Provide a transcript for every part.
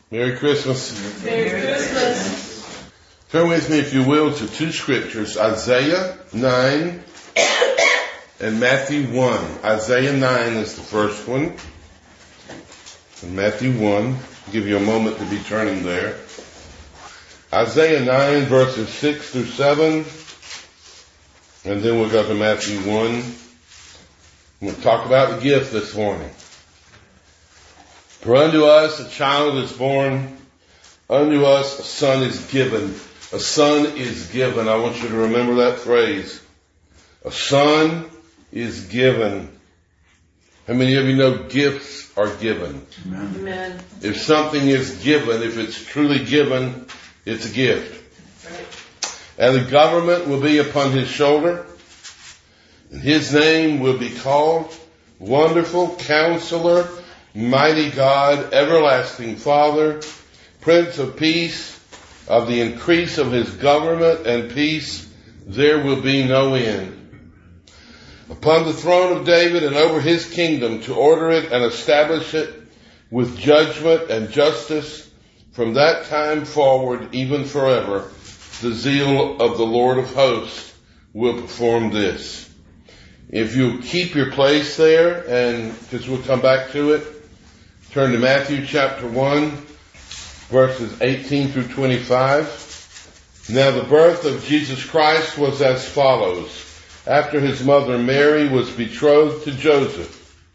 Merry Christmas. Merry Christmas. Turn with me, if you will, to two scriptures, Isaiah 9 and Matthew 1. Isaiah 9 is the first one. And Matthew 1. I'll give you a moment to be turning there. Isaiah 9 verses 6 through 7. And then we'll go to Matthew 1. We'll talk about the gift this morning. For unto us a child is born, unto us a son is given. A son is given. I want you to remember that phrase. A son is given. How many of you know gifts are given? Amen. If something is given, if it's truly given, it's a gift. And the government will be upon his shoulder, and his name will be called Wonderful Counselor, Mighty God, Everlasting Father, Prince of Peace. Of the increase of his government and peace, there will be no end. Upon the throne of David and over his kingdom, to order it and establish it with judgment and justice from that time forward, even forever. The zeal of the Lord of hosts will perform this. If you keep your place there, and because we'll come back to it, turn to Matthew chapter 1, verses 18 through 25. Now the birth of Jesus Christ was as follows. After his mother Mary was betrothed to Joseph,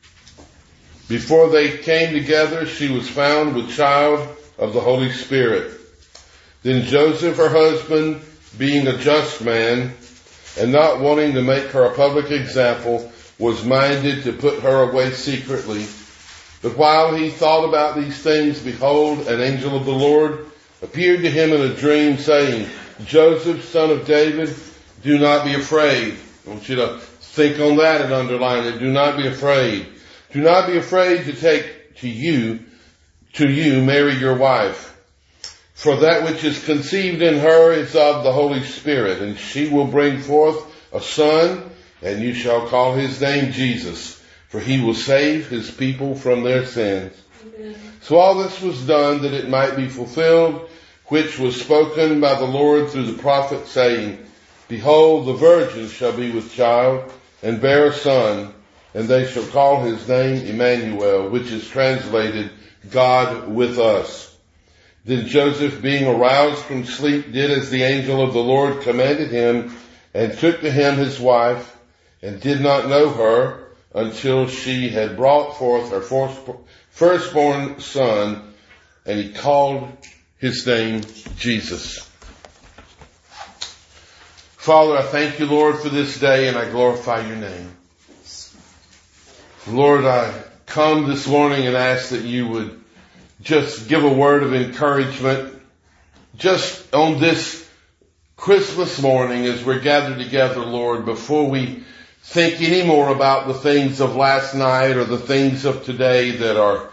before they came together, she was found with child of the Holy Spirit. Then Joseph, her husband, being a just man, and not wanting to make her a public example, was minded to put her away secretly. But while he thought about these things, behold, an angel of the Lord appeared to him in a dream, saying, Joseph, son of David, do not be afraid. I want you to think on that and underline it. Do not be afraid. Do not be afraid to take to you Mary your wife. For that which is conceived in her is of the Holy Spirit, and she will bring forth a son, and you shall call his name Jesus. For he will save his people from their sins. Amen. So all this was done that it might be fulfilled, which was spoken by the Lord through the prophet, saying, Behold, the virgin shall be with child, and bear a son, and they shall call his name Emmanuel, which is translated, God with us. Then Joseph, being aroused from sleep, did as the angel of the Lord commanded him, and took to him his wife, and did not know her, until she had brought forth her firstborn son, and he called his name Jesus. Father, I thank you, Lord, for this day, and I glorify your name. Lord, I come this morning and ask that you would just give a word of encouragement just on this Christmas morning as we're gathered together, Lord, before we think any more about the things of last night or the things of today that are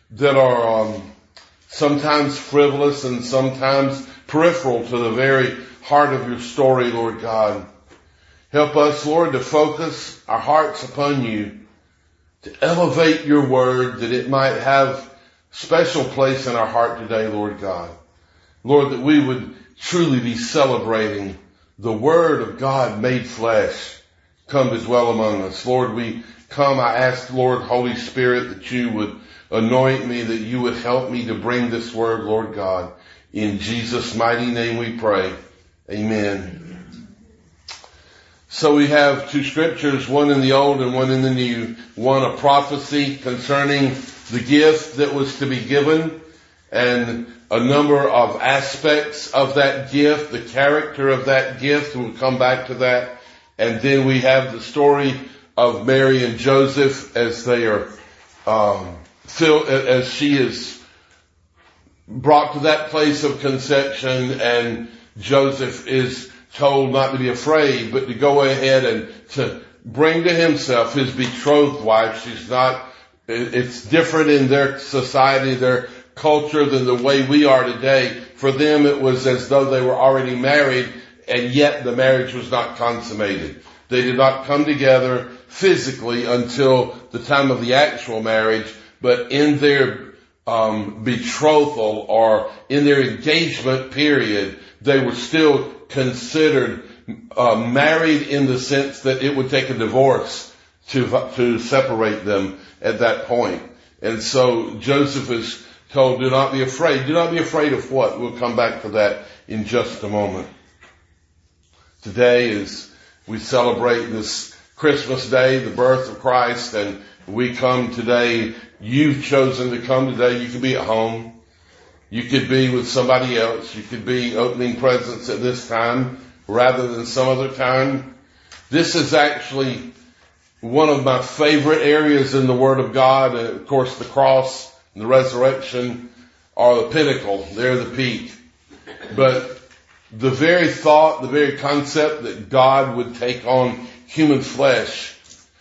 sometimes frivolous and sometimes peripheral to the very heart of your story, Lord God. Help us, Lord, to focus our hearts upon you, to elevate your word, that it might have special place in our heart today, Lord God. Lord, that we would truly be celebrating the word of God made flesh come to dwell among us. Lord, we come, I ask, Lord, Holy Spirit, that you would anoint me, that you would help me to bring this word, Lord God. In Jesus' mighty name we pray. Amen. So we have two scriptures, one in the Old and one in the New. One, a prophecy concerning the gift that was to be given, and a number of aspects of that gift, the character of that gift. We'll come back to that. And then we have the story of Mary and Joseph as they are as she is brought to that place of conception, and Joseph is told not to be afraid, but to go ahead and to bring to himself his betrothed wife. It's different in their society, their culture, than the way we are today. For them, it was as though they were already married, and yet the marriage was not consummated. They did not come together physically until the time of the actual marriage, but in their betrothal or in their engagement period, they were still considered married in the sense that it would take a divorce to separate them at that point. And so Joseph is told, do not be afraid. Do not be afraid of what? We'll come back to that in just a moment. Today, as we celebrate this Christmas Day, the birth of Christ, and we come today, you've chosen to come today. You could be at home. You could be with somebody else. You could be opening presents at this time rather than some other time. This is actually one of my favorite areas in the Word of God. Of course, the cross and the resurrection are the pinnacle. They're the peak. But the very thought, the very concept that God would take on human flesh,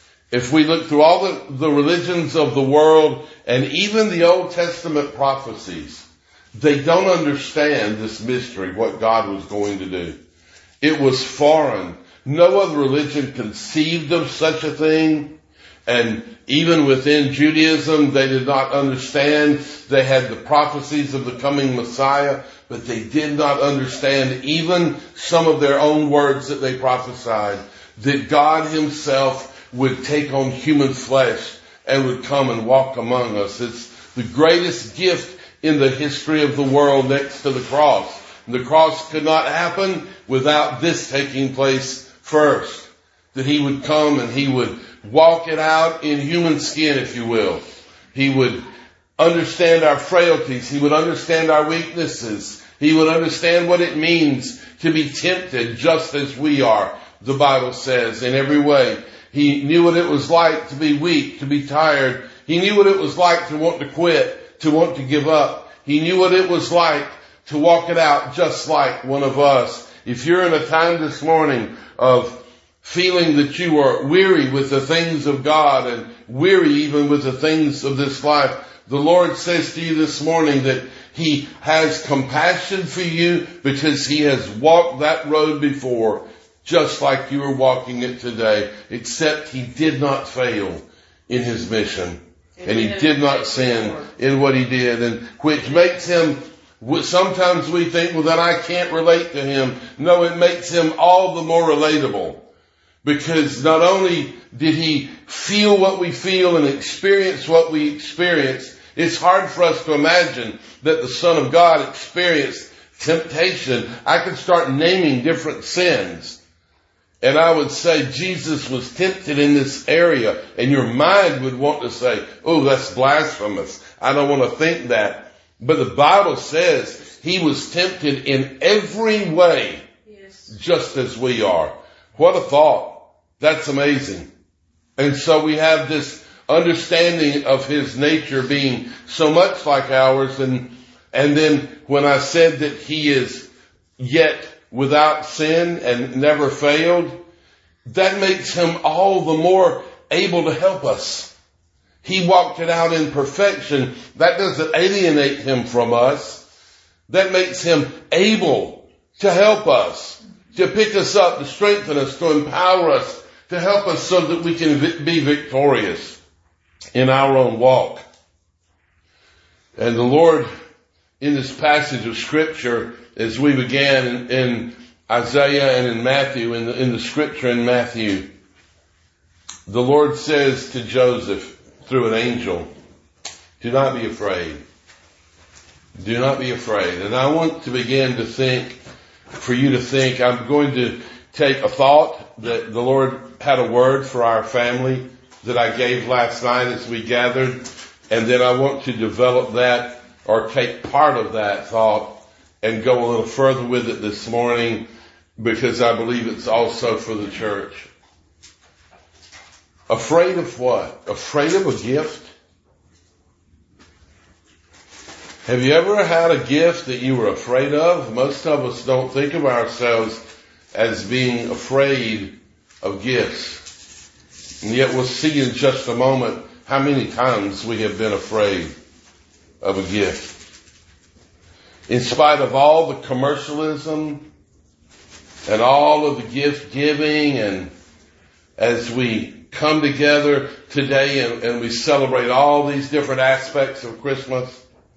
if we look through all the religions of the world and even the Old Testament prophecies, they don't understand this mystery, what God was going to do. It was foreign. No other religion conceived of such a thing. And even within Judaism, they did not understand. They had the prophecies of the coming Messiah, but they did not understand even some of their own words that they prophesied, that God himself would take on human flesh and would come and walk among us. It's the greatest gift in the history of the world next to the cross. And the cross could not happen without this taking place first. That he would come and he would walk it out in human skin, if you will. He would understand our frailties. He would understand our weaknesses. He would understand what it means to be tempted just as we are, the Bible says, in every way. He knew what it was like to be weak, to be tired. He knew what it was like to want to quit, to want to give up. He knew what it was like to walk it out just like one of us. If you're in a time this morning of feeling that you are weary with the things of God and weary even with the things of this life, the Lord says to you this morning that he has compassion for you because he has walked that road before, just like you are walking it today, except he did not fail in his mission. And he did not sin in what he did, and which makes him, sometimes we think, well, then I can't relate to him. No, it makes him all the more relatable. Because not only did he feel what we feel and experience what we experience, it's hard for us to imagine that the Son of God experienced temptation. I could start naming different sins. And I would say Jesus was tempted in this area. And your mind would want to say, oh, that's blasphemous. I don't want to think that. But the Bible says he was tempted in every way, just as we are. What a thought. That's amazing. And so we have this understanding of his nature being so much like ours. And then when I said that he is yet without sin and never failed, that makes him all the more able to help us. He walked it out in perfection. That doesn't alienate him from us. That makes him able to help us, to pick us up, to strengthen us, to empower us, to help us so that we can be victorious in our own walk. And the Lord, in this passage of Scripture, as we began in Isaiah and in Matthew, in the Scripture in Matthew, the Lord says to Joseph through an angel, do not be afraid. Do not be afraid. And I want to begin to think, for you to think, I'm going to take a thought that the Lord had a word for our family that I gave last night as we gathered. And then I want to develop that or take part of that thought and go a little further with it this morning, because I believe it's also for the church. Afraid of what? Afraid of a gift? Have you ever had a gift that you were afraid of? Most of us don't think of ourselves as being afraid of gifts. And yet we'll see in just a moment how many times we have been afraid of a gift. In spite of all the commercialism and all of the gift giving, and as we come together today and we celebrate all these different aspects of Christmas,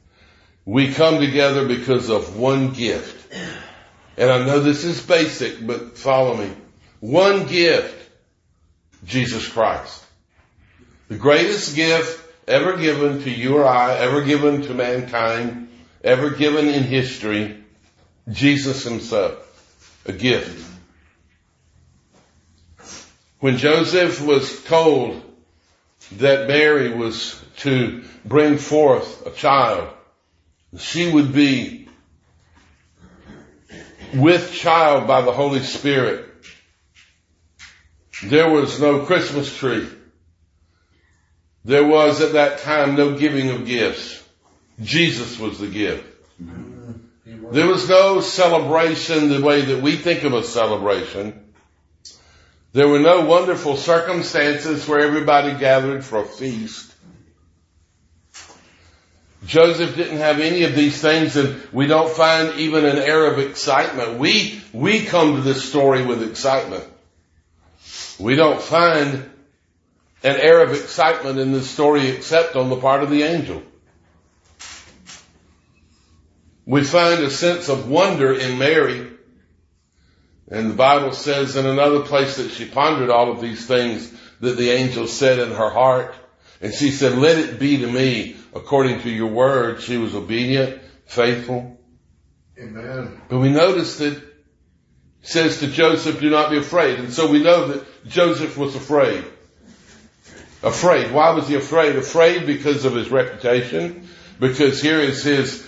We come together because of one gift. And I know this is basic, but follow me. One gift, Jesus Christ. The greatest gift ever given to you or I, ever given to mankind, ever given in history, Jesus himself. A gift. When Joseph was told that Mary was to bring forth a child, she would be with child by the Holy Spirit. There was no Christmas tree. There was at that time no giving of gifts. Jesus was the gift. There was no celebration the way that we think of a celebration. There were no wonderful circumstances where everybody gathered for a feast. Joseph didn't have any of these things, and we don't find even an air of excitement. We come to this story with excitement. We don't find an air of excitement in this story except on the part of the angel. We find a sense of wonder in Mary. And the Bible says in another place that she pondered all of these things that the angel said in her heart. And she said, let it be to me according to your word. She was obedient, faithful. Amen. But we notice that it says to Joseph, do not be afraid. And so we know that Joseph was afraid. Afraid. Why was he afraid? Afraid because of his reputation. Because here is his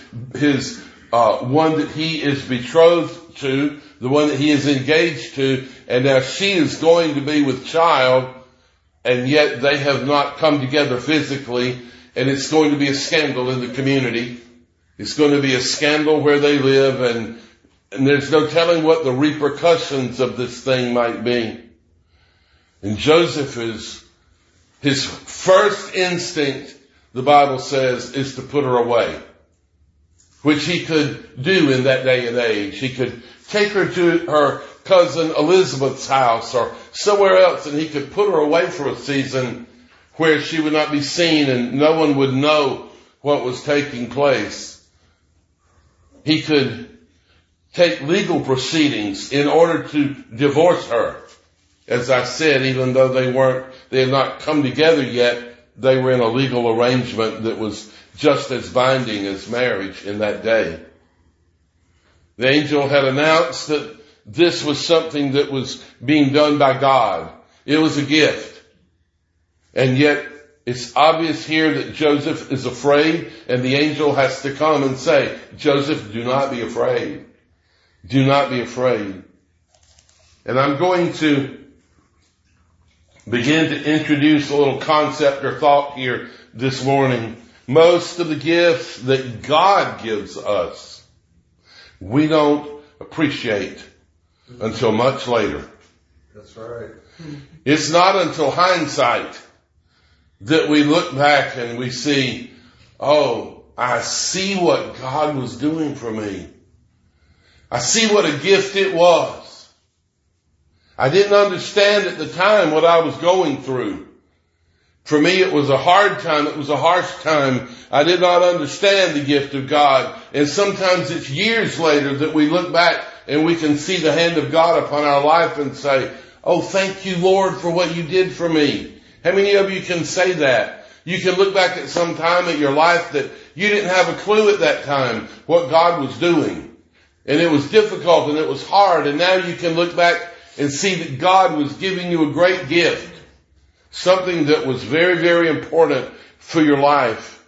one that he is betrothed to, the one that he is engaged to, and now she is going to be with child, and yet they have not come together physically, and it's going to be a scandal in the community. It's going to be a scandal where they live, and there's no telling what the repercussions of this thing might be. And Joseph his first instinct, the Bible says, is to put her away, which he could do in that day and age. He could take her to her cousin Elizabeth's house or somewhere else, and he could put her away for a season where she would not be seen and no one would know what was taking place. He could take legal proceedings in order to divorce her. As I said, even though they had not come together yet, they were in a legal arrangement that was just as binding as marriage in that day. The angel had announced that this was something that was being done by God. It was a gift. And yet, it's obvious here that Joseph is afraid, and the angel has to come and say, Joseph, do not be afraid. Do not be afraid. And I'm going to begin to introduce a little concept or thought here this morning. Most of the gifts that God gives us, we don't appreciate until much later. That's right. It's not until hindsight that we look back and we see, oh, I see what God was doing for me. I see what a gift it was. I didn't understand at the time what I was going through. For me, it was a hard time. It was a harsh time. I did not understand the gift of God. And sometimes it's years later that we look back and we can see the hand of God upon our life and say, oh, thank you, Lord, for what you did for me. How many of you can say that? You can look back at some time in your life that you didn't have a clue at that time what God was doing. And it was difficult and it was hard. And now you can look back and see that God was giving you a great gift. Something that was very, very important for your life.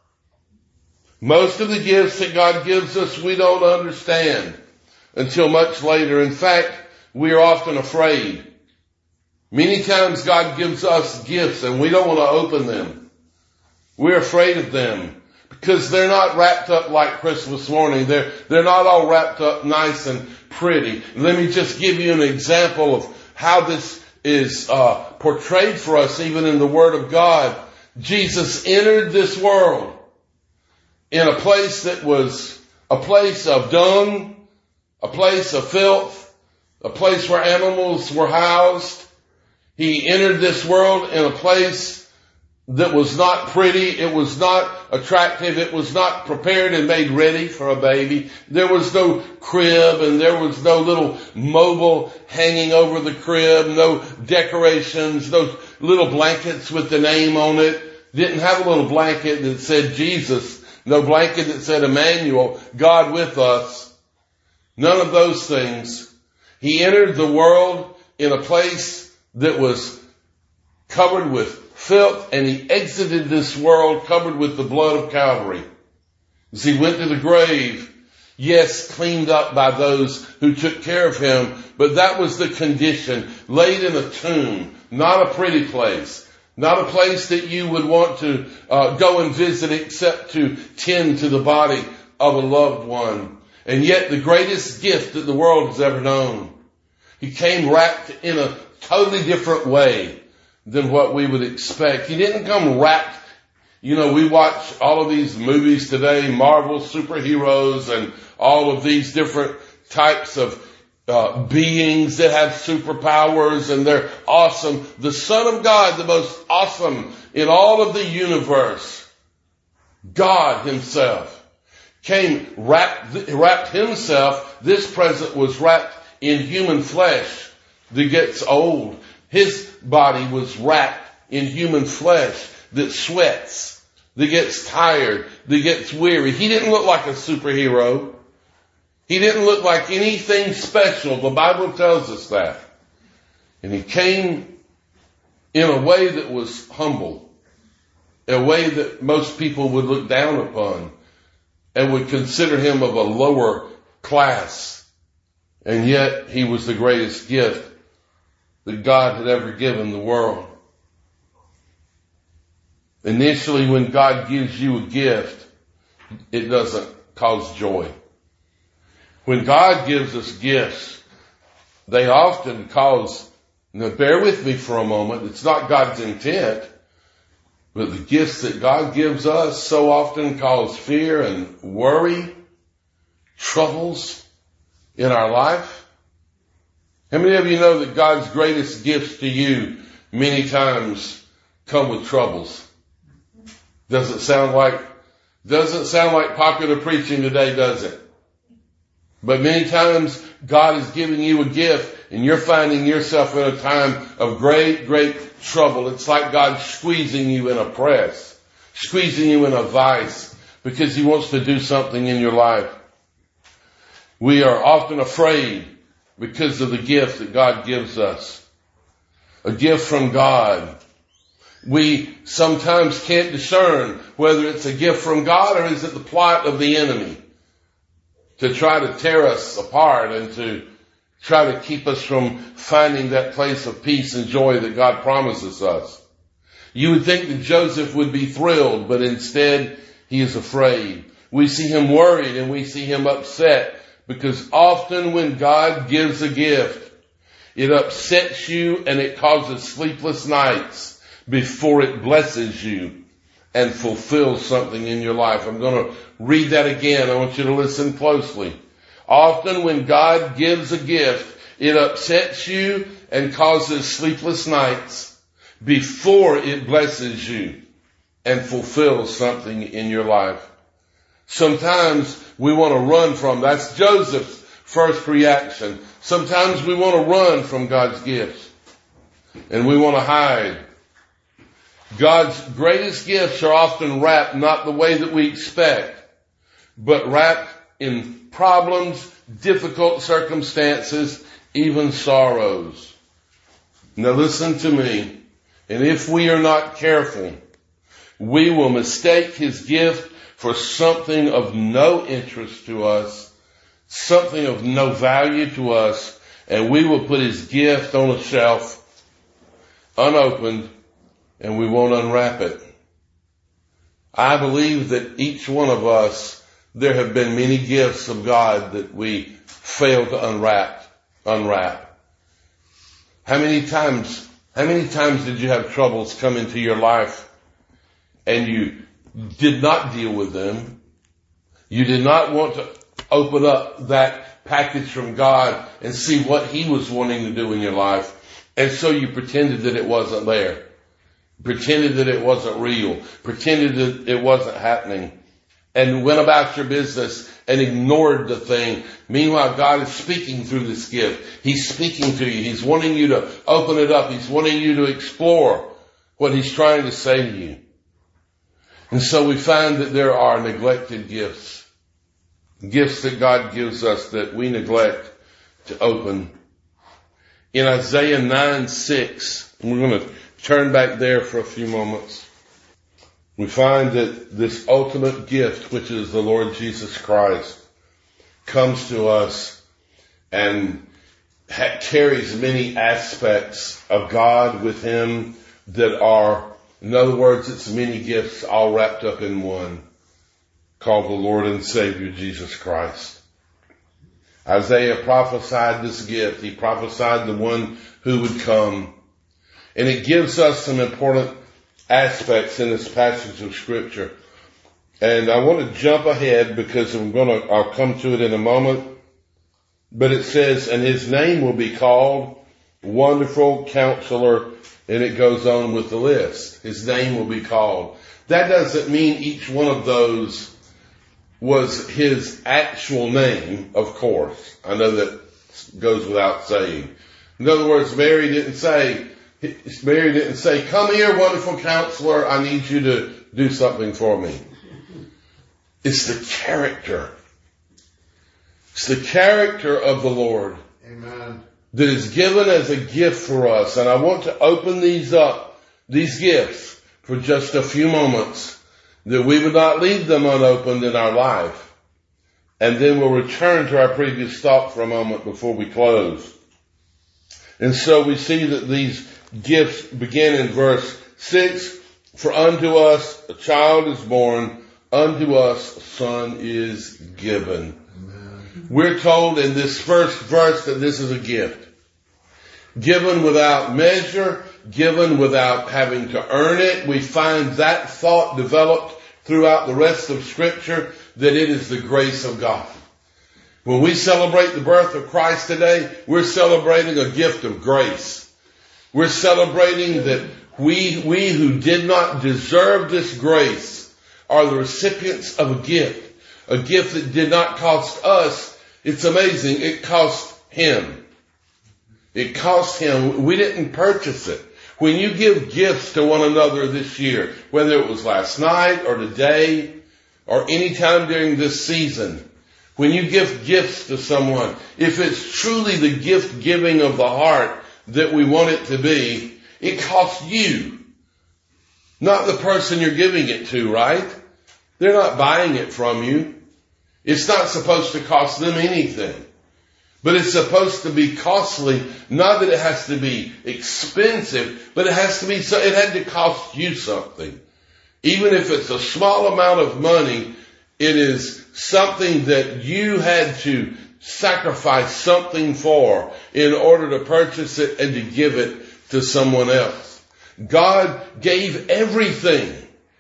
Most of the gifts that God gives us, we don't understand until much later. In fact, we are often afraid. Many times God gives us gifts and we don't want to open them. We're afraid of them because they're not wrapped up like Christmas morning. They're not all wrapped up nice and pretty. Let me just give you an example of how this is portrayed for us even in the Word of God. Jesus entered this world in a place that was a place of dung, a place of filth, a place where animals were housed. He entered this world in a place that was not pretty. It was not attractive. It was not prepared and made ready for a baby. There was no crib, and there was no little mobile hanging over the crib, no decorations, no little blankets with the name on it. Didn't have a little blanket that said Jesus, no blanket that said Emmanuel, God with us. None of those things. He entered the world in a place that was covered with filth, and he exited this world covered with the blood of Calvary. As he went to the grave, yes, cleaned up by those who took care of him, but that was the condition, laid in a tomb, not a pretty place. Not a place that you would want to go and visit except to tend to the body of a loved one. And yet the greatest gift that the world has ever known. He came wrapped in a totally different way than what we would expect. He didn't come wrapped. You know, we watch all of these movies today, Marvel superheroes and all of these different types of beings that have superpowers, and they're awesome. The Son of God, the most awesome in all of the universe, God himself, came wrapped himself. This present was wrapped in human flesh that gets old. His body was wrapped in human flesh that sweats, that gets tired, that gets weary. He didn't look like a superhero. He didn't look like anything special. The Bible tells us that. And he came in a way that was humble, a way that most people would look down upon and would consider him of a lower class. And yet he was the greatest gift that God had ever given the world. Initially, when God gives you a gift, it doesn't cause joy. When God gives us gifts, they often cause, now bear with me for a moment, it's not God's intent, but the gifts that God gives us so often cause fear and worry, troubles in our life. How many of you know that God's greatest gifts to you many times come with troubles? Doesn't sound like popular preaching today, does it? But many times God is giving you a gift and you're finding yourself in a time of great, great trouble. It's like God squeezing you in a press, squeezing you in a vice because he wants to do something in your life. We are often afraid because of the gift that God gives us. A gift from God. We sometimes can't discern whether it's a gift from God or is it the plot of the enemy to try to tear us apart and to try to keep us from finding that place of peace and joy that God promises us. You would think that Joseph would be thrilled, but instead he is afraid. We see him worried and we see him upset because often when God gives a gift, it upsets you and it causes sleepless nights before it blesses you and fulfills something in your life. I'm going to read that again. I want you to listen closely. Often when God gives a gift, it upsets you and causes sleepless nights before it blesses you and fulfills something in your life. Sometimes we want to run from, that's Joseph's first reaction. Sometimes we want to run from God's gifts and we want to hide. God's greatest gifts are often wrapped not the way that we expect, but wrapped in problems, difficult circumstances, even sorrows. Now listen to me. And if we are not careful, we will mistake his gift for something of no interest to us, something of no value to us, and we will put his gift on a shelf, unopened, and we won't unwrap it. I believe that each one of us, there have been many gifts of God that we fail to unwrap. How many times did you have troubles come into your life and you did not deal with them? You did not want to open up that package from God and see what he was wanting to do in your life. And so you pretended that it wasn't there. pretended that it wasn't real, pretended that it wasn't happening, and went about your business and ignored the thing. Meanwhile, God is speaking through this gift. He's speaking to you. He's wanting you to open it up. He's wanting you to explore what He's trying to say to you. And so we find that there are neglected gifts. Gifts that God gives us that we neglect to open. In Isaiah 9:6, we're going to turn back there for a few moments. We find that this ultimate gift, which is the Lord Jesus Christ, comes to us and carries many aspects of God with Him that are, in other words, it's many gifts all wrapped up in one, called the Lord and Savior Jesus Christ. Isaiah prophesied this gift. He prophesied the one who would come. And it gives us some important aspects in this passage of Scripture. And I want to jump ahead because I'll come to it in a moment. But it says, and His name will be called Wonderful Counselor, and it goes on with the list. His name will be called. That doesn't mean each one of those was His actual name, of course. I know that goes without saying. In other words, Mary didn't say, come here, wonderful counselor, I need you to do something for me. It's the character. It's the character of the Lord. Amen. That is given as a gift for us. And I want to open these gifts, for just a few moments, that we would not leave them unopened in our life. And then we'll return to our previous thought for a moment before we close. And so we see that these gifts begin in verse 6. For unto us a child is born, unto us a son is given. Amen. We're told in this first verse that this is a gift. Given without measure, given without having to earn it. We find that thought developed throughout the rest of Scripture, that it is the grace of God. When we celebrate the birth of Christ today, we're celebrating a gift of grace. We're celebrating that we who did not deserve this grace are the recipients of a gift that did not cost us. It's amazing. It cost Him. It cost Him. We didn't purchase it. When you give gifts to one another this year, whether it was last night or today or any time during this season, when you give gifts to someone, if it's truly the gift giving of the heart that we want it to be, it costs you, not the person you're giving it to, right? They're not buying it from you. It's not supposed to cost them anything. But it's supposed to be costly, not that it has to be expensive, but it had to cost you something. Even if it's a small amount of money, it is something that you had to sacrifice something for in order to purchase it and to give it to someone else. God gave everything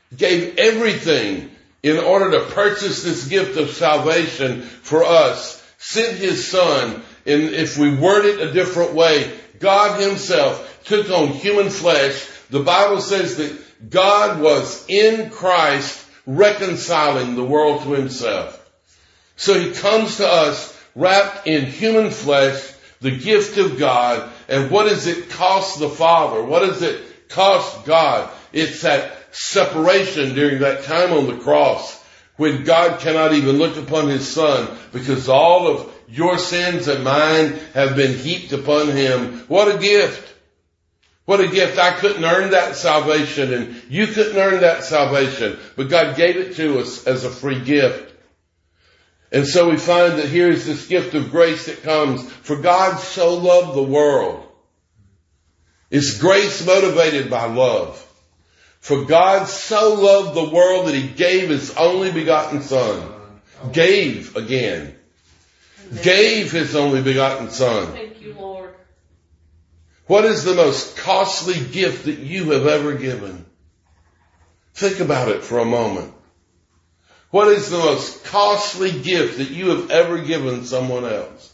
in order to purchase this gift of salvation for us. Sent His Son, and if we word it a different way, God Himself took on human flesh. The Bible says that God was in Christ reconciling the world to Himself. So He comes to us wrapped in human flesh, the gift of God. And what does it cost the Father? What does it cost God? It's that separation during that time on the cross, when God cannot even look upon His Son because all of your sins and mine have been heaped upon Him. What a gift. What a gift. I couldn't earn that salvation and you couldn't earn that salvation, but God gave it to us as a free gift. And so we find that here is this gift of grace that comes. For God so loved the world. It's grace motivated by love. For God so loved the world that He gave His only begotten Son. Gave again. Gave His only begotten Son. Thank you, Lord. What is the most costly gift that you have ever given? Think about it for a moment. What is the most costly gift that you have ever given someone else?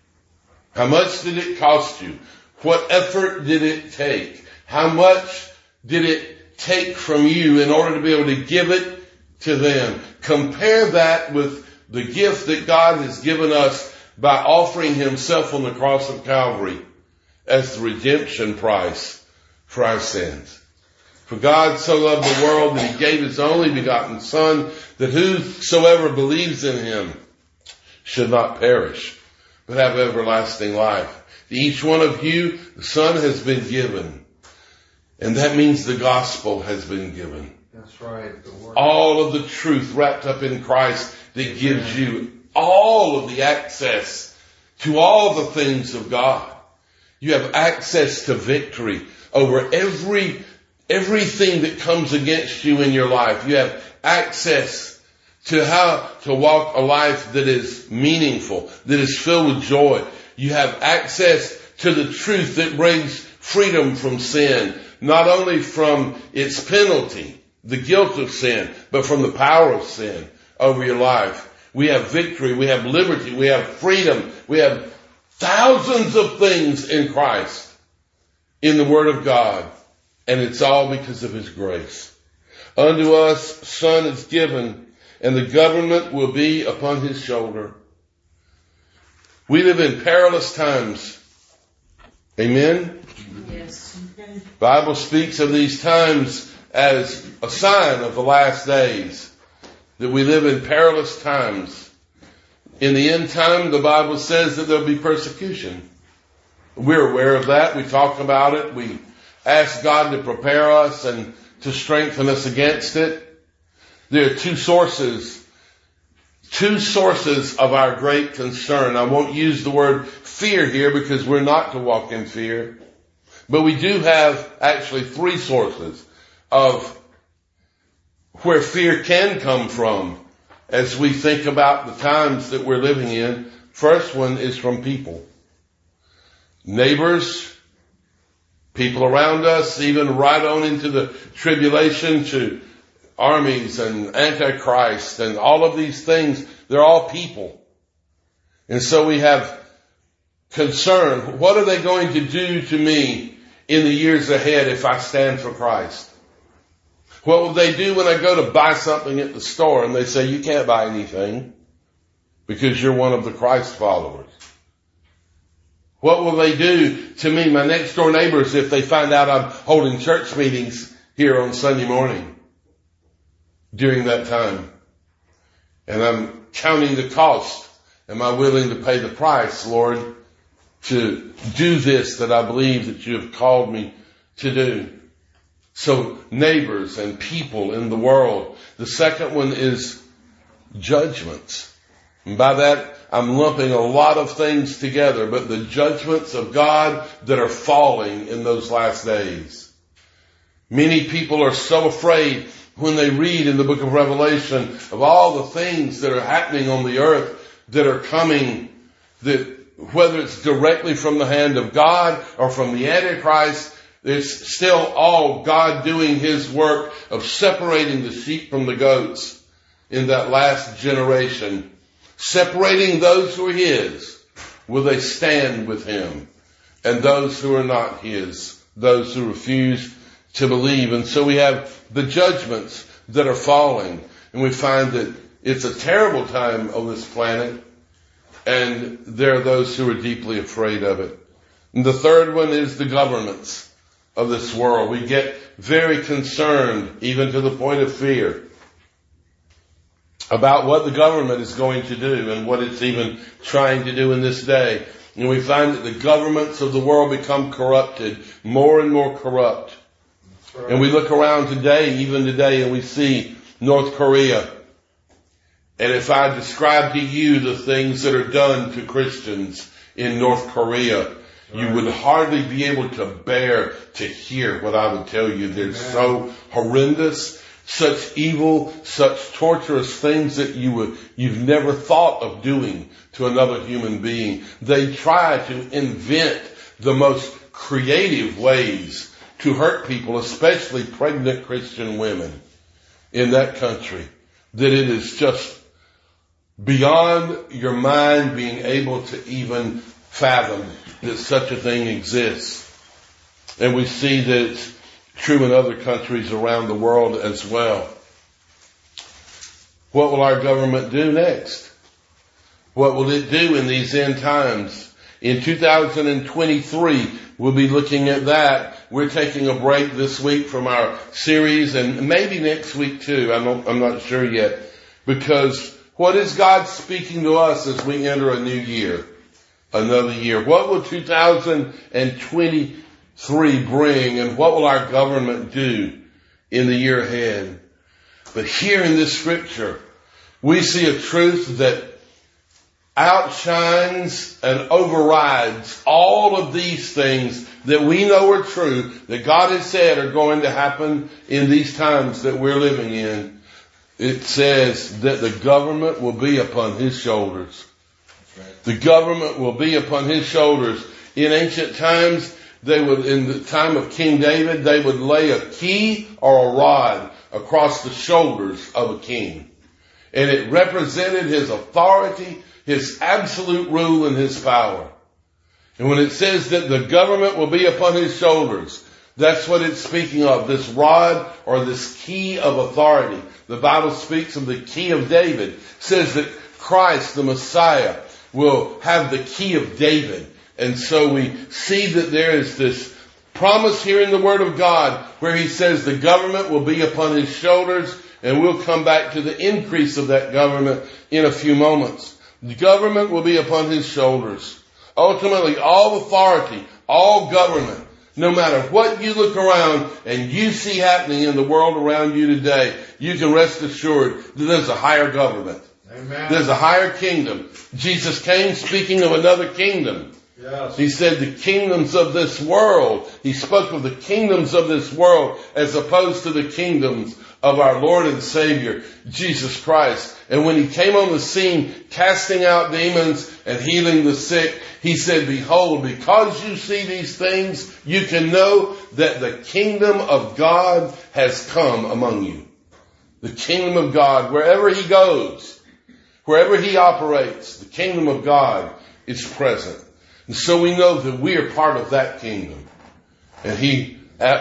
How much did it cost you? What effort did it take? How much did it take from you in order to be able to give it to them? Compare that with the gift that God has given us by offering himself on the cross of Calvary as the redemption price for our sins. For God so loved the world that he gave his only begotten Son, that whosoever believes in him should not perish, but have everlasting life. To each one of you, the Son has been given. And that means the gospel has been given. That's right. The word. All of the truth wrapped up in Christ that gives you all of the access to all the things of God. You have access to victory over everything that comes against you in your life. You have access to how to walk a life that is meaningful, that is filled with joy. You have access to the truth that brings freedom from sin, not only from its penalty, the guilt of sin, but from the power of sin over your life. We have victory, we have liberty, we have freedom, we have thousands of things in Christ, in the Word of God, and it's all because of his grace. Unto us Son is given, and the government will be upon his shoulder. We live in perilous times. Amen? Yes. The Bible speaks of these times as a sign of the last days, that we live in perilous times. In the end time, the Bible says that there'll be persecution. We're aware of that. We talk about it. We ask God to prepare us and to strengthen us against it. There are two sources of our great concern. I won't use the word fear here because we're not to walk in fear. But we do have actually three sources of where fear can come from as we think about the times that we're living in. First one is from people. Neighbors, people around us, even right on into the tribulation, to armies and Antichrist and all of these things. They're all people. And so we have concern. What are they going to do to me in the years ahead if I stand for Christ? What will they do when I go to buy something at the store and they say, you can't buy anything because you're one of the Christ followers? What will they do to me, my next door neighbors, if they find out I'm holding church meetings here on Sunday morning during that time? And I'm counting the cost. Am I willing to pay the price, Lord, to do this that I believe that you have called me to do? So neighbors and people in the world. The second one is judgments. And by that, I'm lumping a lot of things together, but the judgments of God that are falling in those last days. Many people are so afraid when they read in the book of Revelation of all the things that are happening on the earth that are coming, that whether it's directly from the hand of God or from the Antichrist, it's still all God doing his work of separating the sheep from the goats in that last generation. Separating those who are his, will they stand with him? And those who are not his, those who refuse to believe. And so we have the judgments that are falling. And we find that it's a terrible time on this planet. And there are those who are deeply afraid of it. And the third one is the governments of this world. We get very concerned, even to the point of fear, about what the government is going to do and what it's even trying to do in this day. And we find that the governments of the world become corrupted, more and more corrupt. Right. And we look around today, even today, and we see North Korea. And if I describe to you the things that are done to Christians in North Korea, you would hardly be able to bear to hear what I would tell you. They're so horrendous, such evil, such torturous things that you've never thought of doing to another human being. They try to invent the most creative ways to hurt people, especially pregnant Christian women in that country, that it is just beyond your mind being able to even fathom that such a thing exists. And we see that true in other countries around the world as well. What will our government do next? What will it do in these end times? In 2023, we'll be looking at that. We're taking a break this week from our series, and maybe next week too. I'm not sure yet. Because what is God speaking to us as we enter a new year? Another year. What will 2023 bring, and what will our government do in the year ahead? But here in this scripture, we see a truth that outshines and overrides all of these things that we know are true, that God has said are going to happen in these times that we're living in. It says that the government will be upon His shoulders. The government will be upon His shoulders. In ancient times, in the time of King David, they would lay a key or a rod across the shoulders of a king. And it represented his authority, his absolute rule, and his power. And when it says that the government will be upon His shoulders, that's what it's speaking of, this rod or this key of authority. The Bible speaks of the key of David. It says that Christ, the Messiah, will have the key of David. And so we see that there is this promise here in the Word of God where He says the government will be upon His shoulders, and we'll come back to the increase of that government in a few moments. The government will be upon His shoulders. Ultimately, all authority, all government, no matter what you look around and you see happening in the world around you today, you can rest assured that there's a higher government. Amen. There's a higher kingdom. Jesus came speaking of another kingdom. Yes. He said the kingdoms of this world. He spoke of the kingdoms of this world as opposed to the kingdoms of our Lord and Savior, Jesus Christ. And when He came on the scene, casting out demons and healing the sick, He said, behold, because you see these things, you can know that the kingdom of God has come among you. The kingdom of God, wherever He goes, wherever He operates, the kingdom of God is present. And so we know that we are part of that kingdom. And He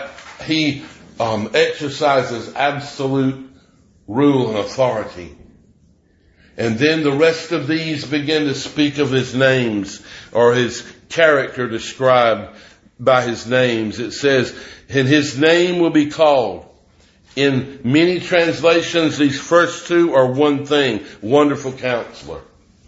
exercises absolute rule and authority. And then the rest of these begin to speak of His names, or His character described by His names. It says, and His name will be called. In many translations, these first two are one thing, Wonderful Counselor.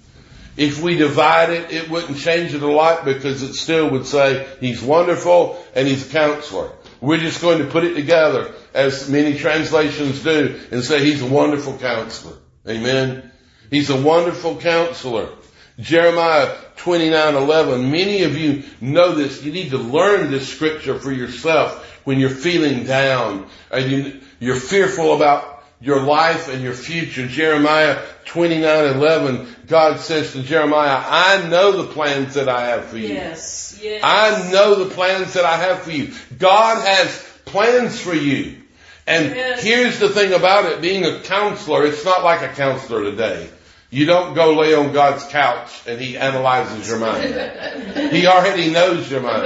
If we divide it, it wouldn't change it a lot, because it still would say He's wonderful and He's a counselor. We're just going to put it together, as many translations do, and say He's a wonderful counselor. Amen. He's a wonderful counselor. Jeremiah 29:11. Many of you know this. You need to learn this scripture for yourself when you're feeling down and you're fearful about your life and your future. Jeremiah 29:11. God says to Jeremiah, I know the plans that I have for you. Yes, yes. I know the plans that I have for you. God has plans for you. And yes. Here's the thing about it, being a counselor, it's not like a counselor today. You don't go lay on God's couch and He analyzes your mind. He already knows your mind.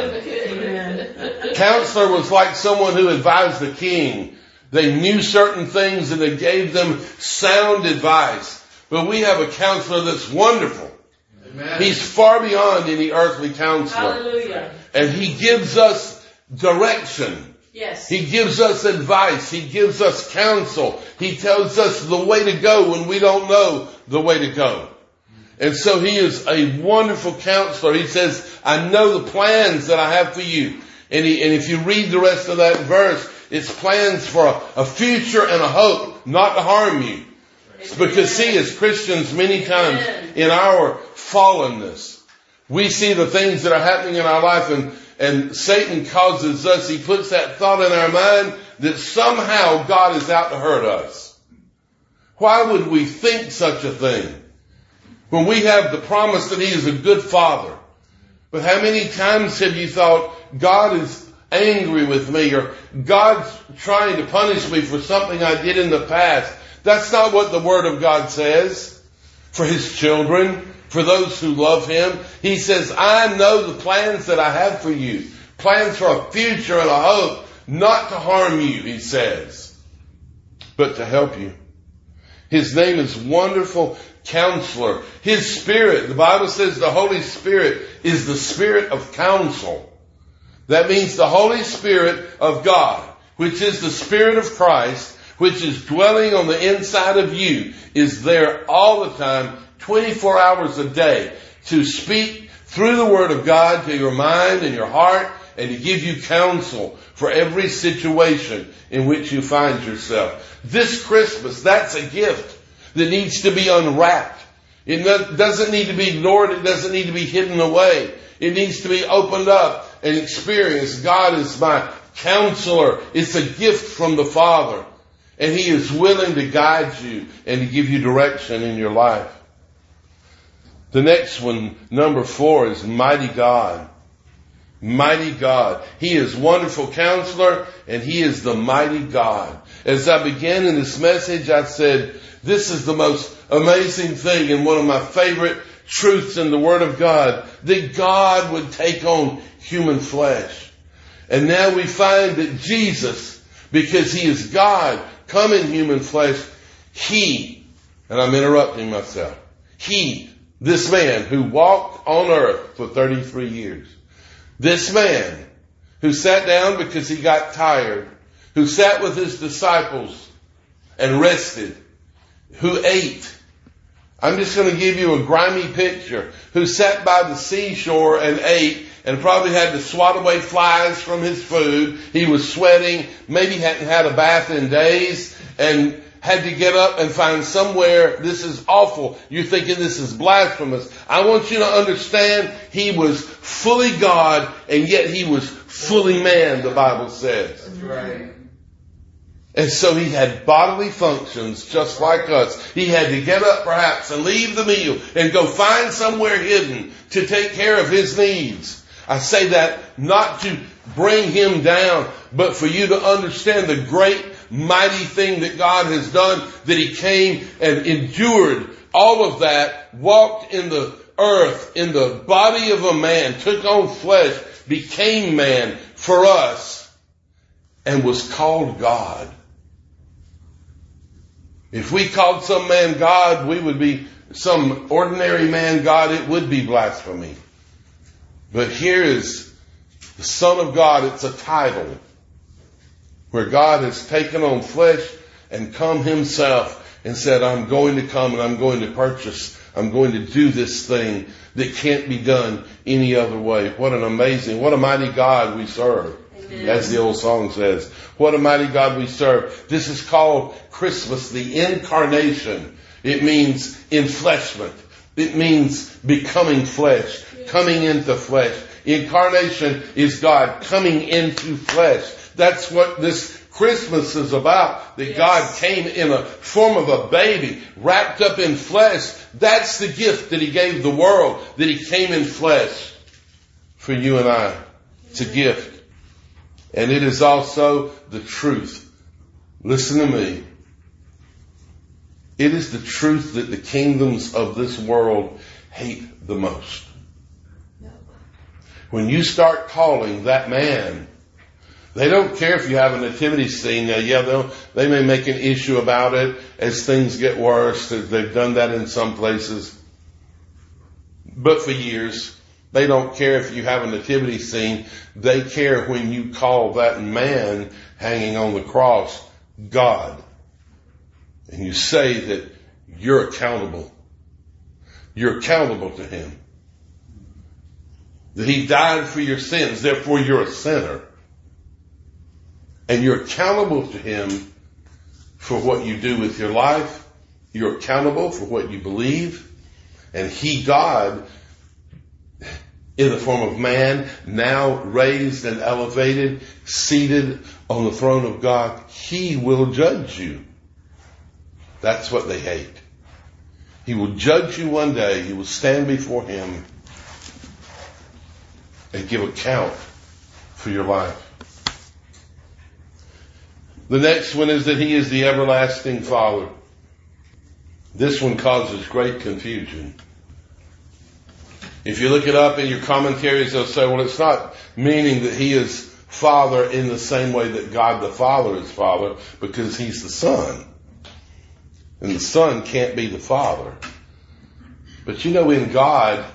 Amen. Counselor was like someone who advised the king. They knew certain things and they gave them sound advice. But we have a counselor that's wonderful. Amen. He's far beyond any earthly counselor. Hallelujah. And He gives us direction. Yes. He gives us advice. He gives us counsel. He tells us the way to go when we don't know the way to go. And so He is a wonderful counselor. He says, I know the plans that I have for you. And if you read the rest of that verse, it's plans for a future and a hope, not to harm you. Because see, as Christians, many times in our fallenness, we see the things that are happening in our life, and Satan causes us, he puts that thought in our mind that somehow God is out to hurt us. Why would we think such a thing when we have the promise that He is a good Father? But how many times have you thought, God is angry with me, or God's trying to punish me for something I did in the past? That's not what the Word of God says for His children, for those who love Him. He says, I know the plans that I have for you. Plans for a future and a hope, not to harm you, he says, but to help you. His name is Wonderful Counselor. His Spirit, the Bible says the Holy Spirit is the Spirit of counsel. That means the Holy Spirit of God, which is the Spirit of Christ, which is dwelling on the inside of you, is there all the time, 24 hours a day, to speak through the Word of God to your mind and your heart, and to give you counsel for every situation in which you find yourself. This Christmas, that's a gift that needs to be unwrapped. It doesn't need to be ignored. It doesn't need to be hidden away. It needs to be opened up and experienced. God is my counselor. It's a gift from the Father. And He is willing to guide you and to give you direction in your life. The next one, number 4, is Mighty God. Mighty God. He is Wonderful Counselor, and He is the Mighty God. As I began in this message, I said, this is the most amazing thing and one of my favorite truths in the Word of God, that God would take on human flesh. And now we find that Jesus, because He is God, come in human flesh, He, and I'm interrupting myself, He, this man who walked on earth for 33 years, this man who sat down because he got tired, who sat with His disciples and rested, who ate. I'm just going to give you a grimy picture. Who sat by the seashore and ate and probably had to swat away flies from his food. He was sweating, maybe hadn't had a bath in days, and had to get up and find somewhere. This is awful. You're thinking this is blasphemous. I want you to understand He was fully God and yet He was fully man, the Bible says. That's right. And so He had bodily functions just like us. He had to get up perhaps and leave the meal and go find somewhere hidden to take care of His needs. I say that not to bring Him down, but for you to understand the great, mighty thing that God has done, that He came and endured all of that, walked in the earth, in the body of a man, took on flesh, became man for us, and was called God. If we called some man God, we would be some ordinary man God. It would be blasphemy. But here is the Son of God. It's a title where God has taken on flesh and come Himself and said, I'm going to come and I'm going to purchase. I'm going to do this thing that can't be done any other way. What a mighty God we serve. Amen. As the old song says. What a mighty God we serve. This is called Christmas, the incarnation. It means enfleshment. It means becoming flesh, coming into flesh. Incarnation is God coming into flesh. That's what this Christmas is about. That God came in a form of a baby, wrapped up in flesh. That's the gift that He gave the world, that He came in flesh for you and I. It's a gift. And it is also the truth. Listen to me. It is the truth that the kingdoms of this world hate the most. When you start calling that man, they don't care if you have a nativity scene. Now, they may make an issue about it as things get worse. They've done that in some places. But for years, they don't care if you have a nativity scene. They care when you call that man hanging on the cross God. And you say that you're accountable. You're accountable to Him. That He died for your sins, therefore you're a sinner. And you're accountable to Him for what you do with your life. You're accountable for what you believe. And He, God, in the form of man, now raised and elevated, seated on the throne of God, He will judge you. That's what they hate. He will judge you one day. You will stand before Him and give account for your life. The next one is that He is the everlasting Father. This one causes great confusion. If you look it up in your commentaries, they'll say, well, it's not meaning that He is Father in the same way that God the Father is Father, because He's the Son. And the Son can't be the Father. But in God,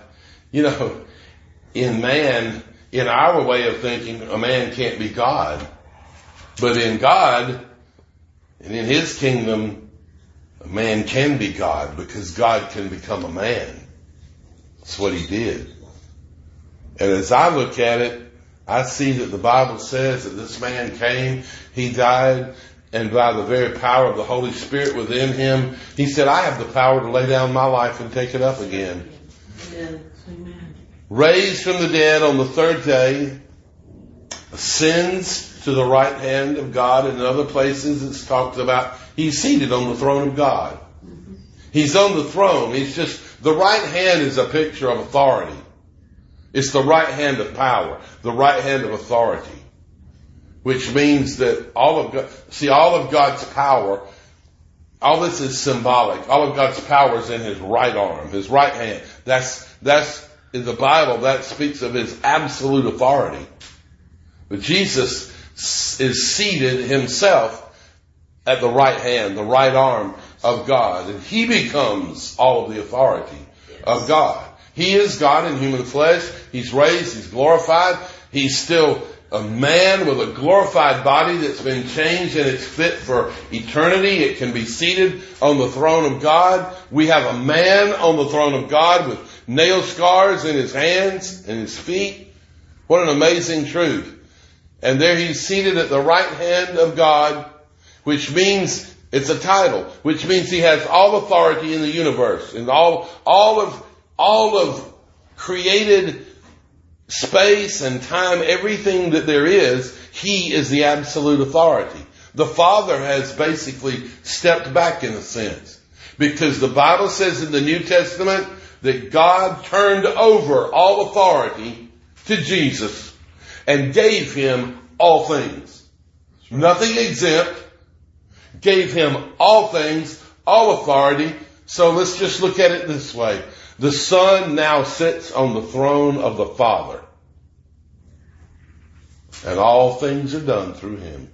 in man, in our way of thinking, a man can't be God. But in God, and in His kingdom, a man can be God, because God can become a man. That's what He did. And as I look at it, I see that the Bible says that this man came, He died, and by the very power of the Holy Spirit within Him, He said, I have the power to lay down my life and take it up again. Amen. Raised from the dead on the third day, ascends to the right hand of God. In other places it's talked about He's seated on the throne of God. He's on the throne. The right hand is a picture of authority. It's the right hand of power, the right hand of authority. Which means that all of God's power, all this is symbolic. All of God's power is in His right arm, His right hand. That's in the Bible, that speaks of His absolute authority. But Jesus is seated Himself at the right hand, the right arm of God. And He becomes all of the authority of God. He is God in human flesh. He's raised, He's glorified. He's still a man with a glorified body that's been changed and it's fit for eternity. It can be seated on the throne of God. We have a man on the throne of God with nail scars in his hands and his feet. What an amazing truth. And there He's seated at the right hand of God, which means it's a title, which means He has all authority in the universe and all of created space and time, everything that there is, He is the absolute authority. The Father has basically stepped back in a sense, because the Bible says in the New Testament that God turned over all authority to Jesus and gave Him all things. Nothing exempt. Gave Him all things, all authority. So let's just look at it this way. The Son now sits on the throne of the Father. And all things are done through Him.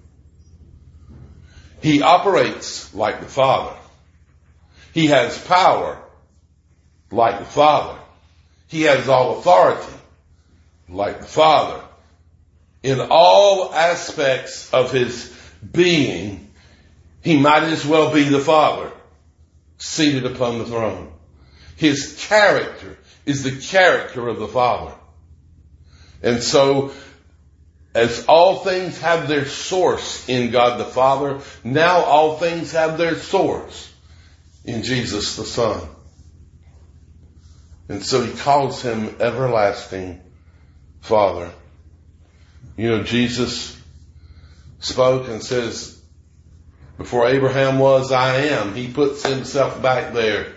He operates like the Father. He has power like the Father. He has all authority like the Father. In all aspects of His being, He might as well be the Father, seated upon the throne. His character is the character of the Father. And so, as all things have their source in God the Father, now all things have their source in Jesus the Son. And so He calls Him Everlasting Father. Jesus spoke and says, before Abraham was, I am. He puts Himself back there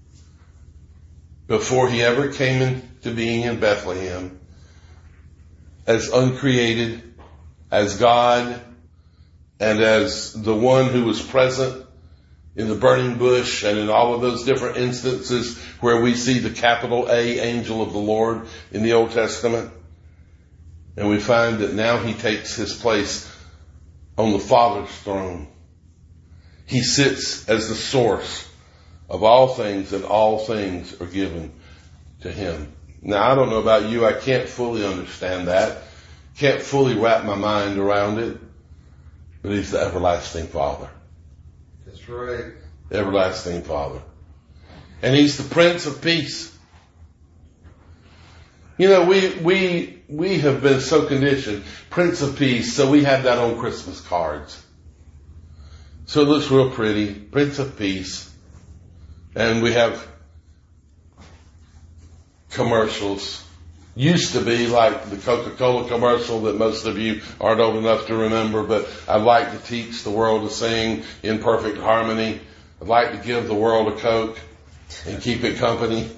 before He ever came into being in Bethlehem, as uncreated, as God, and as the one who was present in the burning bush and in all of those different instances where we see the capital A, angel of the Lord, in the Old Testament. And we find that now He takes His place on the Father's throne. He sits as the source of all things, and all things are given to Him. Now, I don't know about you. I can't fully understand that. Can't fully wrap my mind around it. But He's the Everlasting Father. That's right. Everlasting Father. And He's the Prince of Peace. We have been so conditioned. Prince of Peace, so we have that on Christmas cards. So it looks real pretty. Prince of Peace. And we have commercials. Used to be like the Coca-Cola commercial that most of you aren't old enough to remember, but I'd like to teach the world to sing in perfect harmony. I'd like to give the world a Coke and keep it company.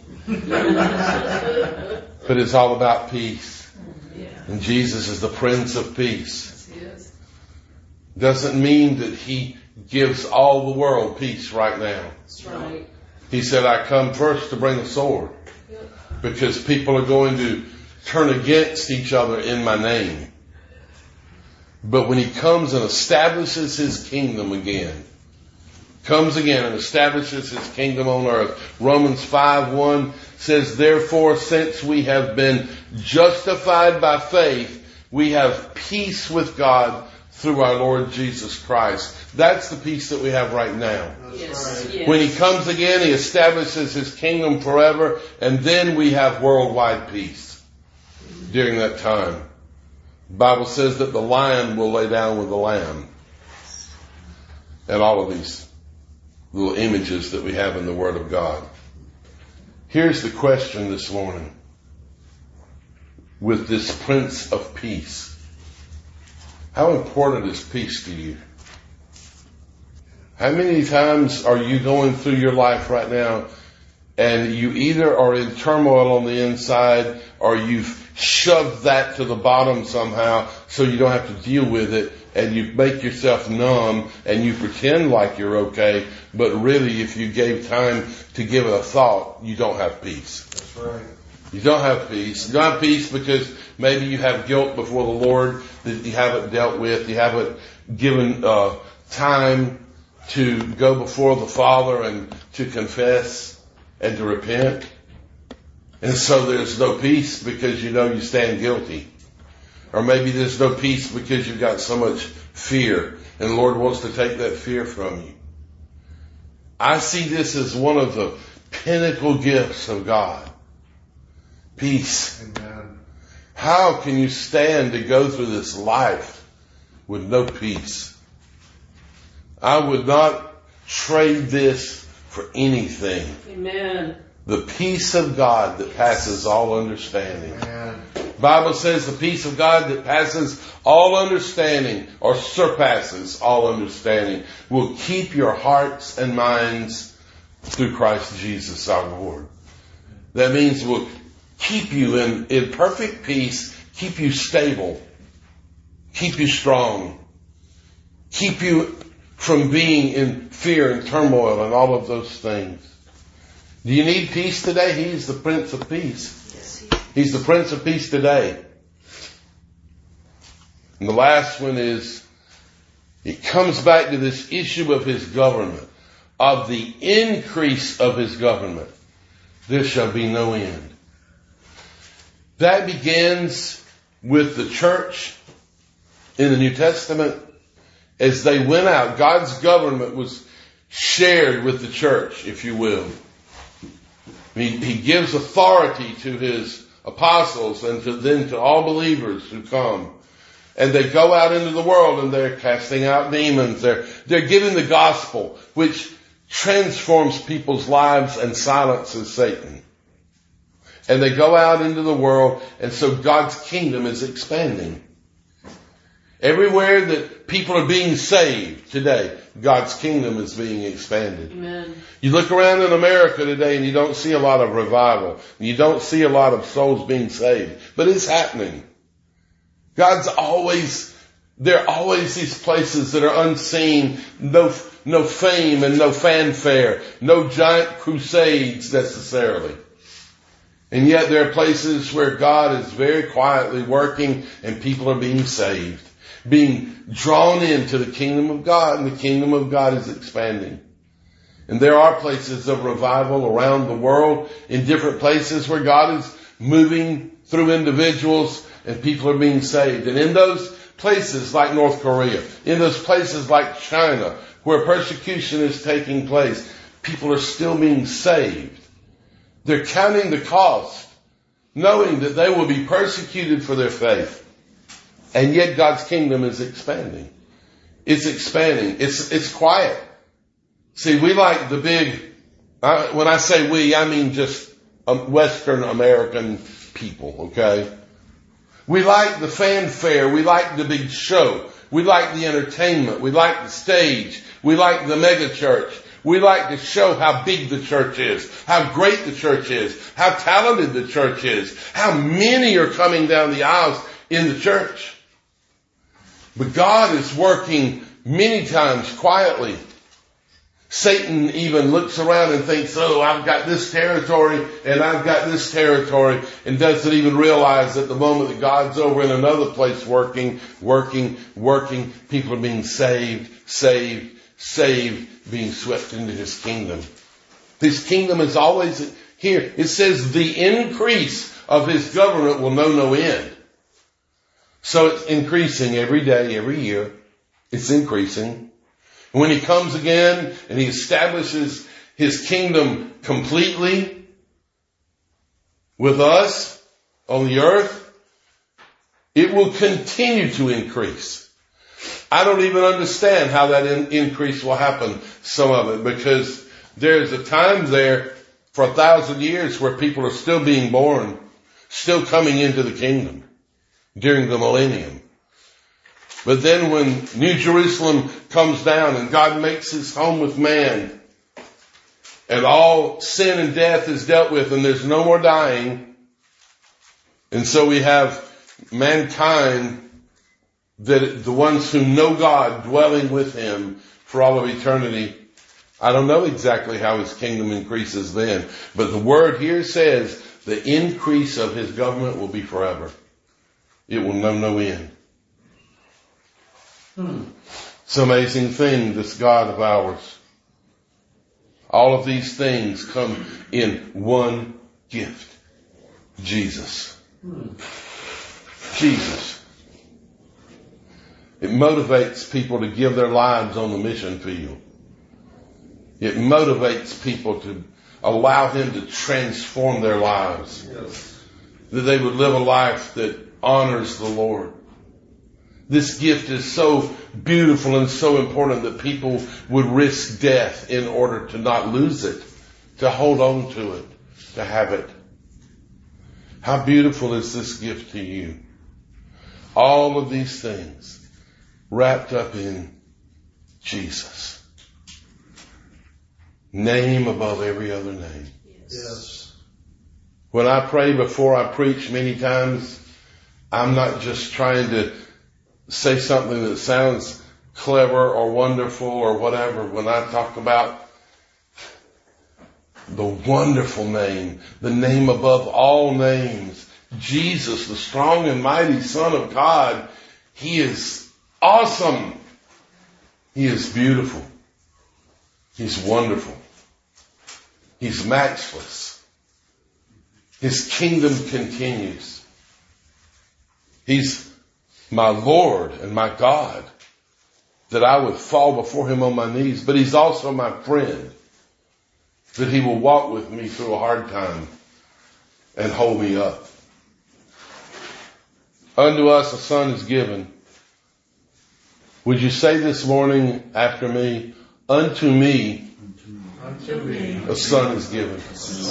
But it's all about peace. And Jesus is the Prince of Peace. Doesn't mean that He gives all the world peace right now. That's right. He said, I come first to bring a sword. Because people are going to turn against each other in my name. But when he comes and establishes his kingdom again, comes again and establishes his kingdom on earth. Romans 5:1 says, therefore, since we have been justified by faith, we have peace with God through our Lord Jesus Christ. That's the peace that we have right now. Yes, yes. When he comes again, he establishes his kingdom forever, and then we have worldwide peace during that time. The Bible says that the lion will lay down with the lamb. And all of these little images that we have in the Word of God. Here's the question this morning. With this Prince of Peace, how important is peace to you? How many times are you going through your life right now and you either are in turmoil on the inside or you've shoved that to the bottom somehow so you don't have to deal with it, and you make yourself numb and you pretend like you're okay, but really if you gave time to give it a thought, you don't have peace. That's right. You don't have peace. You don't have peace because maybe you have guilt before the Lord that you haven't dealt with. You haven't given time to go before the Father and to confess and to repent. And so there's no peace because you know you stand guilty. Or maybe there's no peace because you've got so much fear and the Lord wants to take that fear from you. I see this as one of the pinnacle gifts of God. Peace. Amen. How can you stand to go through this life with no peace? I would not trade this for anything. Amen. The peace of God that passes all understanding. Amen. The Bible says the peace of God that passes all understanding, or surpasses all understanding, will keep your hearts and minds through Christ Jesus our Lord. That means will keep you in perfect peace, keep you stable, keep you strong, keep you from being in fear and turmoil and all of those things. Do you need peace today? He's the Prince of Peace. Yes, He's the Prince of Peace today. And the last one is, it comes back to this issue of his government, of the increase of his government. There shall be no end. That begins with the church in the New Testament. As they went out, God's government was shared with the church, if you will. He gives authority to his apostles and then to all believers who come. And they go out into the world and they're casting out demons. They're giving the gospel, which transforms people's lives and silences Satan. And they go out into the world, and so God's kingdom is expanding. Everywhere that people are being saved today, God's kingdom is being expanded. Amen. You look around in America today and you don't see a lot of revival. You don't see a lot of souls being saved. But it's happening. There are always these places that are unseen, no fame and no fanfare, no giant crusades necessarily. And yet there are places where God is very quietly working and people are being saved, being drawn into the kingdom of God, and the kingdom of God is expanding. And there are places of revival around the world in different places where God is moving through individuals and people are being saved. And in those places like North Korea, in those places like China, where persecution is taking place, people are still being saved. They're counting the cost, knowing that they will be persecuted for their faith. And yet God's kingdom is expanding. It's expanding. It's quiet. See, we like the big, when I say we, I mean just Western American people, okay? We like the fanfare. We like the big show. We like the entertainment. We like the stage. We like the mega church. We like to show how big the church is, how great the church is, how talented the church is, how many are coming down the aisles in the church. But God is working many times quietly. Satan even looks around and thinks, oh, I've got this territory and I've got this territory, and doesn't even realize that the moment that God's over in another place working, people are being saved, being swept into His kingdom. His kingdom is always here. It says the increase of His government will know no end. So it's increasing every day, every year. It's increasing. And when He comes again and He establishes His kingdom completely with us on the earth, it will continue to increase. I don't even understand how that increase will happen, some of it, because there's a time there for 1,000 years where people are still being born, still coming into the kingdom during the millennium. But then when New Jerusalem comes down and God makes His home with man, and all sin and death is dealt with and there's no more dying, and so we have mankind, that the ones who know God dwelling with Him for all of eternity. I don't know exactly how His kingdom increases then, but the word here says the increase of His government will be forever. It will know no end. It's an amazing thing, this God of ours. All of these things come in one gift. Jesus. Jesus. It motivates people to give their lives on the mission field. It motivates people to allow Him to transform their lives. Yes. That they would live a life that honors the Lord. This gift is so beautiful and so important that people would risk death in order to not lose it, to hold on to it, to have it. How beautiful is this gift to you? All of these things wrapped up in Jesus. Name above every other name. Yes. When I pray before I preach, many times I'm not just trying to say something that sounds clever or wonderful or whatever. When I talk about the wonderful name, the name above all names, Jesus, the strong and mighty Son of God, He is awesome. He is beautiful. He's wonderful. He's matchless. His kingdom continues. He's my Lord and my God, that I would fall before Him on my knees. But He's also my friend, that He will walk with me through a hard time and hold me up. Unto us a son is given. Would you say this morning after me, unto me a son is given.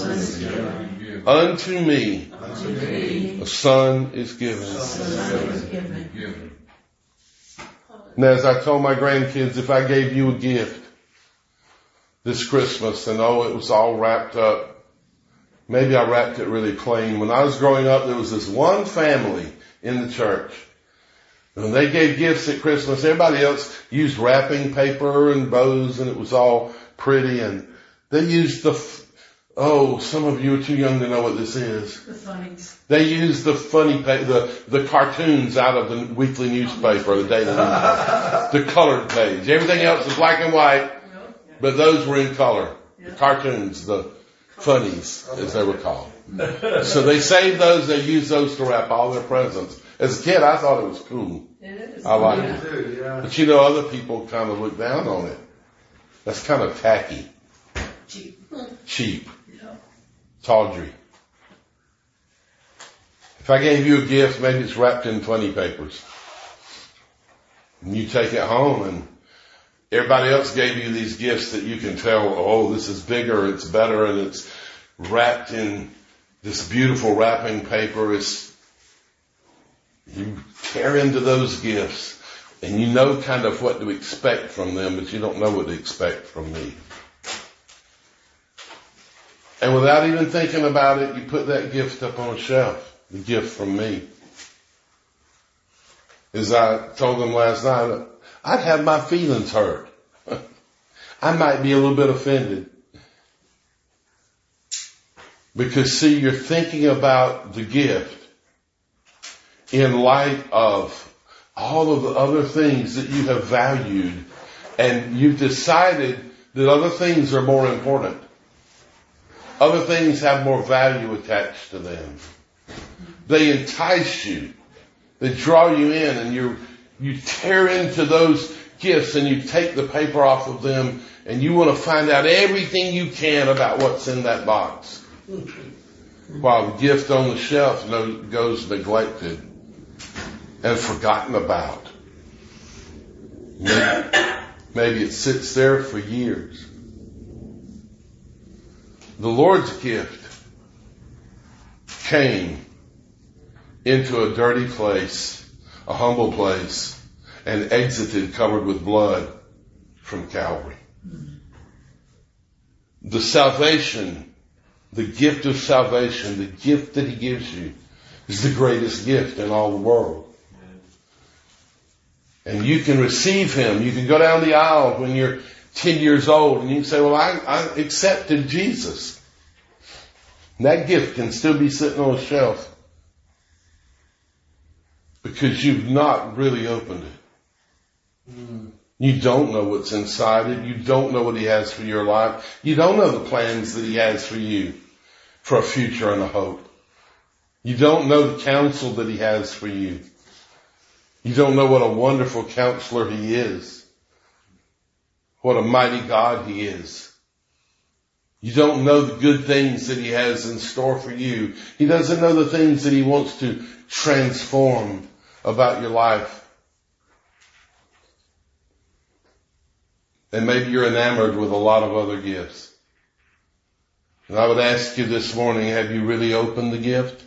Unto me a son is given. And as I told my grandkids, if I gave you a gift this Christmas and it was all wrapped up, maybe I wrapped it really plain. When I was growing up, there was this one family in the church. When they gave gifts at Christmas, everybody else used wrapping paper and bows, and it was all pretty, and they used some of you are too young to know what this is. The funnies. They used the funny the cartoons out of the weekly newspaper, the daily newspaper, the colored page. Everything else is black and white, but those were in color. The cartoons, the funnies, as they were called. So they saved those, they used those to wrap all their presents. As a kid, I thought it was cool. It is. I liked it. Yeah. But other people kind of look down on it. That's kind of tacky. Cheap. Yeah. Tawdry. If I gave you a gift, maybe it's wrapped in funny papers. And you take it home and everybody else gave you these gifts that you can tell, this is bigger, it's better, and it's wrapped in this beautiful wrapping paper. You tear into those gifts and you know kind of what to expect from them, but you don't know what to expect from me. And without even thinking about it, you put that gift up on a shelf, the gift from me. As I told them last night, I'd have my feelings hurt. I might be a little bit offended. Because see, you're thinking about the gift in light of all of the other things that you have valued, and you've decided that other things are more important. Other things have more value attached to them. They entice you. They draw you in, and you tear into those gifts and you take the paper off of them, and you want to find out everything you can about what's in that box. While the gift on the shelf goes neglected and forgotten about. Maybe it sits there for years. The Lord's gift came into a dirty place, a humble place, and exited covered with blood from Calvary. The salvation, the gift of salvation, the gift that He gives you is the greatest gift in all the world. And you can receive Him. You can go down the aisle when you're 10 years old and you can say, well, I accepted Jesus. And that gift can still be sitting on a shelf because you've not really opened it. You don't know what's inside it. You don't know what He has for your life. You don't know the plans that He has for you for a future and a hope. You don't know the counsel that He has for you. You don't know what a wonderful counselor He is. What a mighty God He is. You don't know the good things that He has in store for you. He doesn't know the things that He wants to transform about your life. And maybe you're enamored with a lot of other gifts. And I would ask you this morning, have you really opened the gift?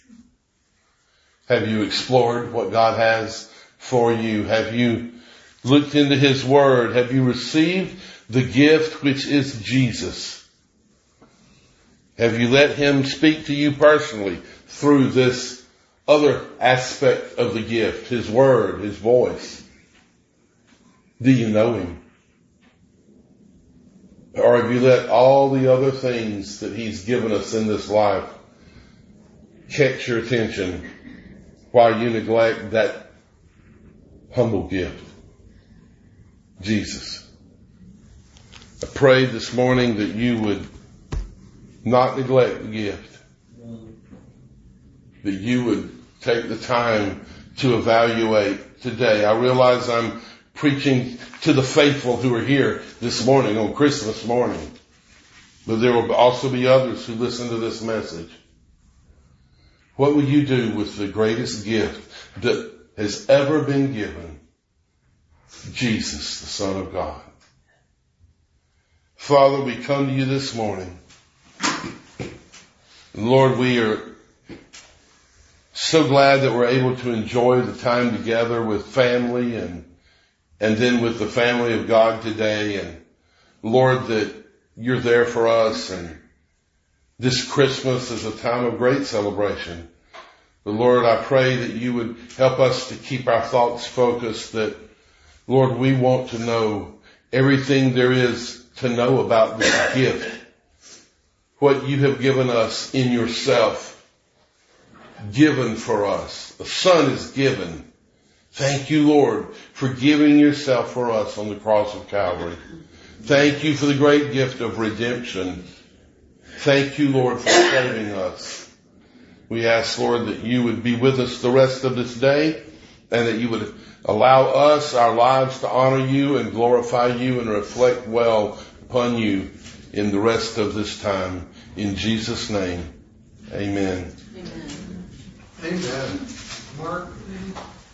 Have you explored what God has for you? Have you looked into His Word? Have you received the gift which is Jesus? Have you let Him speak to you personally through this other aspect of the gift, His Word, His voice? Do you know Him? Or have you let all the other things that He's given us in this life catch your attention while you neglect that humble gift, Jesus? I pray this morning that you would not neglect the gift, that you would take the time to evaluate today. I realize I'm preaching to the faithful who are here this morning on Christmas morning, but there will also be others who listen to this message. What will you do with the greatest gift that has ever been given? Jesus, the Son of God. Father, we come to you this morning. Lord, we are so glad that we're able to enjoy the time together with family and then with the family of God today. And Lord, that you're there for us, and this Christmas is a time of great celebration. But Lord, I pray that you would help us to keep our thoughts focused, that, Lord, we want to know everything there is to know about this gift, what you have given us in yourself, given for us. The Son is given. Thank you, Lord, for giving yourself for us on the cross of Calvary. Thank you for the great gift of redemption. Thank you, Lord, for saving us. We ask, Lord, that you would be with us the rest of this day, and that you would allow us, our lives, to honor you and glorify you and reflect well upon you in the rest of this time. In Jesus' name, amen. Amen. Amen. Mark?